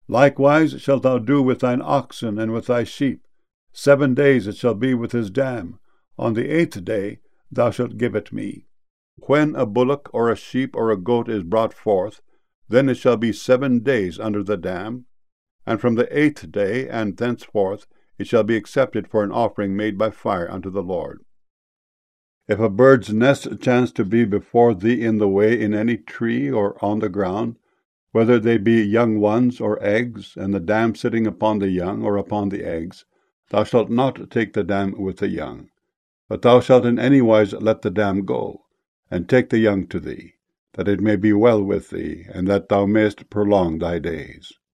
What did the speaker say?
Likewise shalt thou do with thine oxen and with thy sheep. 7 days it shall be with his dam. On the 8th day thou shalt give it me. When a bullock or a sheep or a goat is brought forth, then it shall be 7 days under the dam, and from the 8th day and thenceforth it shall be accepted for an offering made by fire unto the Lord. If a bird's nest chance to be before thee in the way in any tree or on the ground, whether they be young ones or eggs, and the dam sitting upon the young or upon the eggs, thou shalt not take the dam with the young, but thou shalt in any wise let the dam go, and take the young to thee, that it may be well with thee, and that thou mayest prolong thy days.